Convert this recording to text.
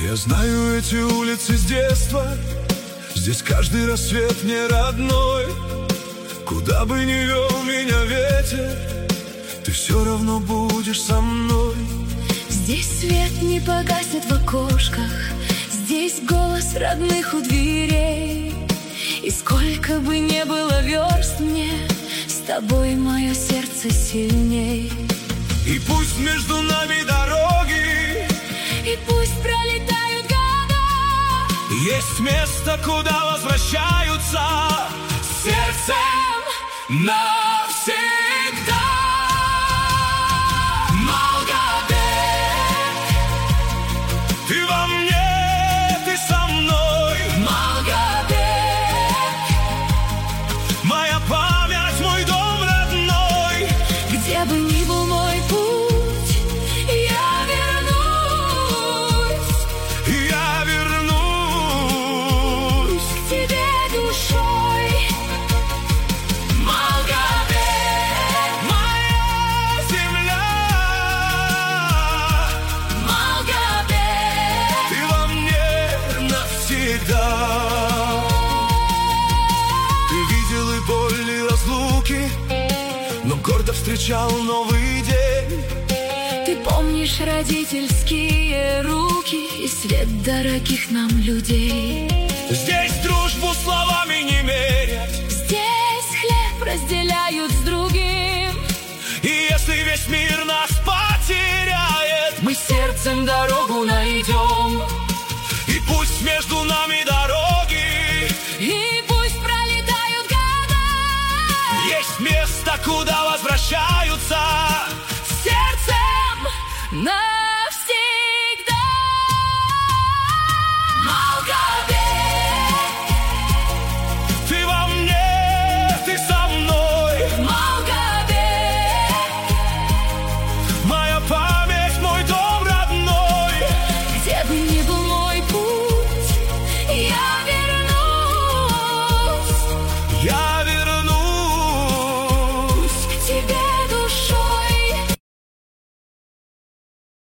Я знаю эти улицы с детства, здесь каждый рассвет мне родной. Куда бы ни вел меня ветер, ты все равно будешь со мной. Здесь свет не погаснет в окошках, здесь голос родных у дверей. И сколько бы ни было верст мне, с тобой мое сердце сильней. И пусть между нами дороги, и пусть пролетают года, есть место, куда возвращаются сердцем навсегда. Малгобек, ты во мне, ты со мной. Малгобек, моя память, мой дом родной. где бы ни был мой путь, я вернусь к тебе душой. Малгобек, моя земля. Малгобек, Ты во мне навсегда. Ты видел и боль, и разлуки, но гордо встречал новый день. ты помнишь родительские руки и свет дорогих нам людей. Здесь дружбу словами не мерят, Здесь хлеб разделяют с другим. и если весь мир нас потеряет, Мы сердцем дорогу найдем. и пусть между нами дорога,